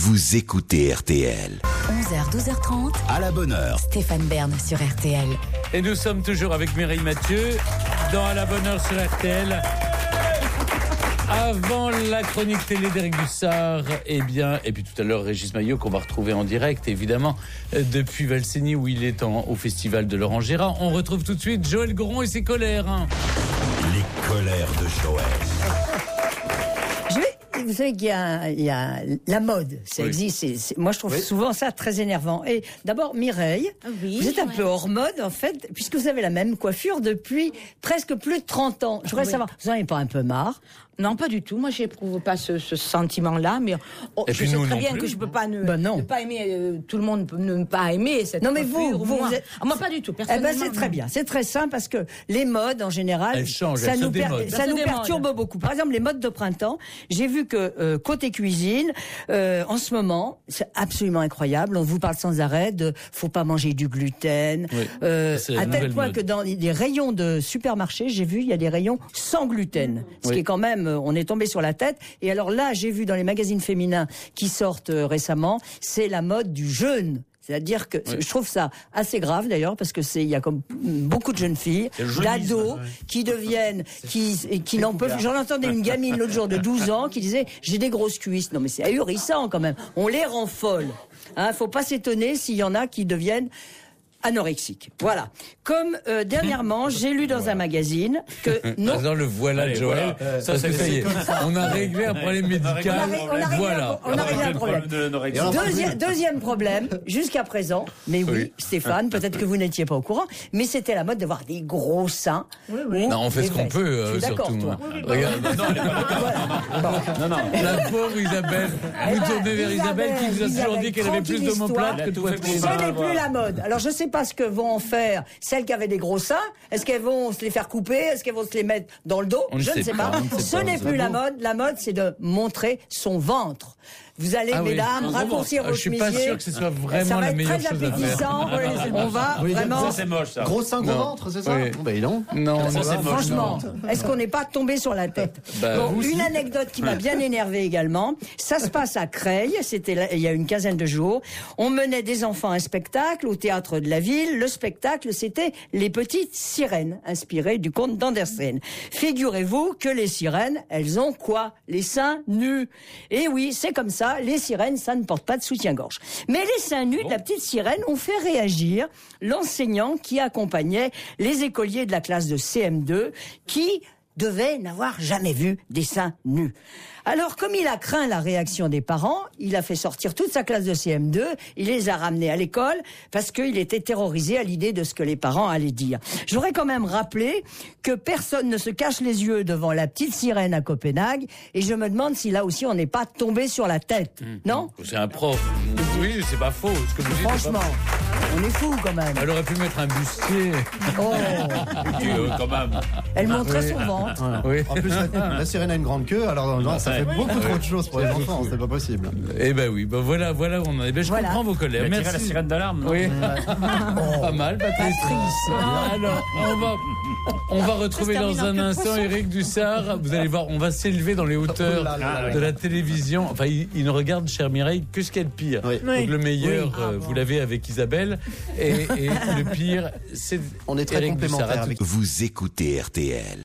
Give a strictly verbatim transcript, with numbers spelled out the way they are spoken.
Vous écoutez R T L. onze heures, douze heures trente. À la bonne heure. Stéphane Bern sur R T L. Et nous sommes toujours avec Mireille Mathieu dans À la bonne heure sur R T L. Avant la chronique télé d'Éric Dussard, eh bien, et puis tout à l'heure Régis Maillot qu'on va retrouver en direct, évidemment, depuis Valsigny où il est en, au festival de Laurent Gérard. On retrouve tout de suite Joël Goron et ses colères. Hein. Les colères de Joël. Je vais, vous savez qu'il y a, il y a la mode, ça Oui. existe. C'est, c'est, moi, je trouve Oui. souvent ça très énervant. Et d'abord, Mireille, Oui, vous êtes un ouais. peu hors mode, en fait, puisque vous avez la même coiffure depuis presque plus de trente ans. Je voudrais Oui. savoir, vous n'en avez pas un peu marre? Non, pas du tout. Moi, j'éprouve pas ce, ce sentiment-là, mais oh, Et je puis sais nous très non bien plus. que je peux pas ne, Ben non. ne pas aimer. Euh, tout le monde peut ne pas aimer cette Non, mais vous, coiffure, vous, moi. vous êtes- Ah, moi, pas du tout. Eh ben, Personnellement, c'est très non. bien, c'est très simple parce que les modes en général, Elles changent, ça elles se nous, per- démodent. ça Ça se nous démode. perturbe beaucoup. Par exemple, les modes de printemps, j'ai vu que euh, côté cuisine, euh, en ce moment, c'est absolument incroyable. On vous parle sans arrêt de faut pas manger du gluten, Oui, euh, c'est la à tel nouvelle point mode. que dans les rayons de supermarché, j'ai vu il y a des rayons sans gluten, ce Oui. qui est quand même, euh, on est tombé sur la tête. Et alors là, j'ai vu dans les magazines féminins qui sortent euh, récemment, c'est la mode du jeûne. C'est-à-dire que Oui. je trouve ça assez grave d'ailleurs parce que c'est il y a comme beaucoup de jeunes filles, C'est le jeunisme, d'ados ouais. qui deviennent, qui et qui n'en peuvent. J'en entendais une gamine l'autre jour de douze ans qui disait j'ai des grosses cuisses. Non mais c'est ahurissant quand même. On les rend folles. Hein, faut pas s'étonner s'il y en a qui deviennent anorexiques. Voilà. Comme euh, dernièrement, j'ai lu dans un magazine que non. Dans le voilà de Joël, voilà. ça, ça, ça y est, on a réglé un problème médical. On a ré- on a réglé Voilà. un- on a réglé un problème. Deuxième, deuxième problème, jusqu'à présent, mais oui, Oui. Stéphane, peut-être que vous n'étiez pas au courant, mais c'était la mode d'avoir des gros seins. Non, on fait ce Des qu'on fesses. peut, euh, Je suis d'accord, surtout. toi. hein. Regarde, la pauvre Isabelle. Vous Eh ben, tournez vers Isabelle qui vous a toujours Isabelle, dit qu'elle avait plus tranquille d'omoplates histoire. que de poitrine. Ce n'est plus la mode. Alors je sais pas ce que vont en faire celles qui avaient des gros seins. Est-ce qu'elles vont se les faire couper? Est-ce qu'elles vont se les mettre dans le dos? On ne Je ne sait sais pas, pas. on ne sait Ce pas, n'est on plus sait la pas. mode. La mode, c'est de montrer son ventre. Vous allez, Ah oui. mesdames, Un raccourcir gros vos ventre. Je suis pas chemisiers. sûr que ce soit Ça vraiment va la être meilleure très chose à faire. appétissant. On va vraiment. c'est moche ça. Gros sein, gros Non. ventre, c'est ça? Oui. Bon, bah, dis donc. Non, Ça, non, c'est moche. Franchement, est-ce qu'on n'est pas tombé sur la tête? Bah, Bon, vous, une si. anecdote qui m'a bien énervée également. Ça se passe à Creil, c'était là- il y a une quinzaine de jours. On menait des enfants à un spectacle au théâtre de la ville. Le spectacle, c'était Les Petites Sirènes, inspiré du conte d'Andersen. Figurez-vous que les sirènes, elles ont quoi? Les seins nus. Et oui, c'est comme ça, les sirènes, ça ne porte pas de soutien-gorge. Mais les seins nus de la petite sirène ont fait réagir l'enseignant qui accompagnait les écoliers de la classe de C M deux qui devait n'avoir jamais vu des seins nus. Alors, comme il a craint la réaction des parents, il a fait sortir toute sa classe de C M deux, il les a ramenés à l'école parce qu'il était terrorisé à l'idée de ce que les parents allaient dire. J'aurais quand même rappelé que personne ne se cache les yeux devant la petite sirène à Copenhague et je me demande si là aussi on n'est pas tombé sur la tête. Non? C'est un prof. Oui, c'est pas faux. Ce que vous dites, c'est pas Franchement, faux. on est fous quand même. Elle aurait pu mettre un bustier. Oh, Euh, quand même. elle montrait son ventre. Voilà. Oui. En plus, la, la sirène a une grande queue, alors genre, ça fait beaucoup trop de choses pour les enfants, c'est pas possible. Eh ben oui, ben voilà, voilà où on en est. Ben, je Voilà. comprends vos colères. Elle a tiré la Merci. sirène d'alarme, non? Oui. Pas mal, Patrice. Alors, on va, on va retrouver Ça se dans termine un en instant Éric Dussard. Vous allez voir, on va s'élever dans les hauteurs Oh là là là de la télévision. Enfin, il, il ne regarde, chère Mireille, que ce qu'il y a de pire. Oui. Donc le meilleur, Oui. euh, vous l'avez avec Isabelle. Et, et le pire, c'est On est très Éric Dussard. complémentaires À tout- avec Vous écoutez R T L.